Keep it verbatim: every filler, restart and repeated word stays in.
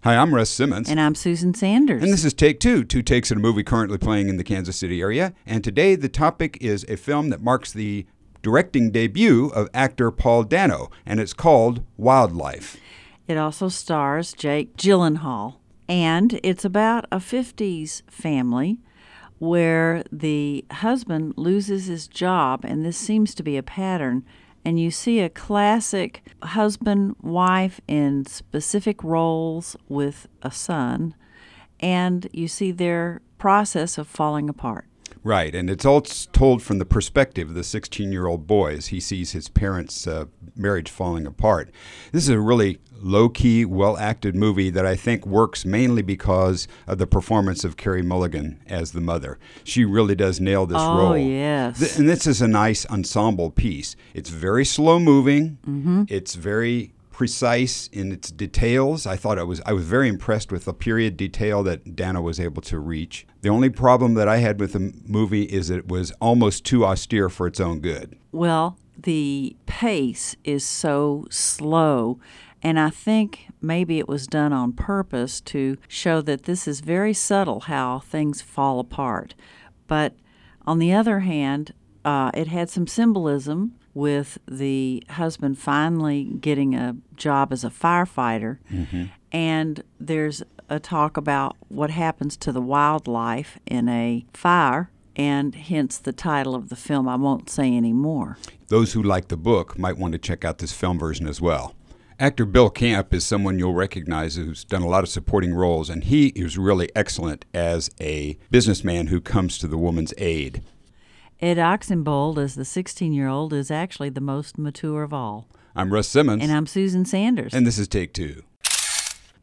Hi, I'm Russ Simmons. And I'm Susan Sanders. And this is Take Two, two takes at a movie currently playing in the Kansas City area. And today the topic is a film that marks the directing debut of actor Paul Dano, and it's called Wildlife. It also stars Jake Gyllenhaal, and it's about a fifties family where the husband loses his job, and this seems to be a pattern. And you see a classic husband-wife in specific roles with a son, and you see their process of falling apart. Right, and it's all told from the perspective of the sixteen-year-old boy as he sees his parents' uh, marriage falling apart. This is a really low-key, well-acted movie that I think works mainly because of the performance of Carey Mulligan as the mother. She really does nail this oh, role. Oh, yes. Th- and this is a nice ensemble piece. It's very slow-moving. Mm-hmm. It's very precise in its details. I thought I was I was very impressed with the period detail that Dano was able to reach. The only problem that I had with the movie is that it was almost too austere for its own good. Well, the pace is so slow, and I think maybe it was done on purpose to show that this is very subtle how things fall apart. But on the other hand, uh, it had some symbolism with the husband finally getting a job as a firefighter. Mm-hmm. And there's a talk about what happens to the wildlife in a fire, and hence the title of the film. I won't say any more. Those who like the book might want to check out this film version as well. Actor Bill Camp is someone you'll recognize who's done a lot of supporting roles, and he is really excellent as a businessman who comes to the woman's aid. Ed Oxenbould, as the sixteen-year-old, is actually the most mature of all. I'm Russ Simmons. And I'm Susan Sanders. And this is Take Two.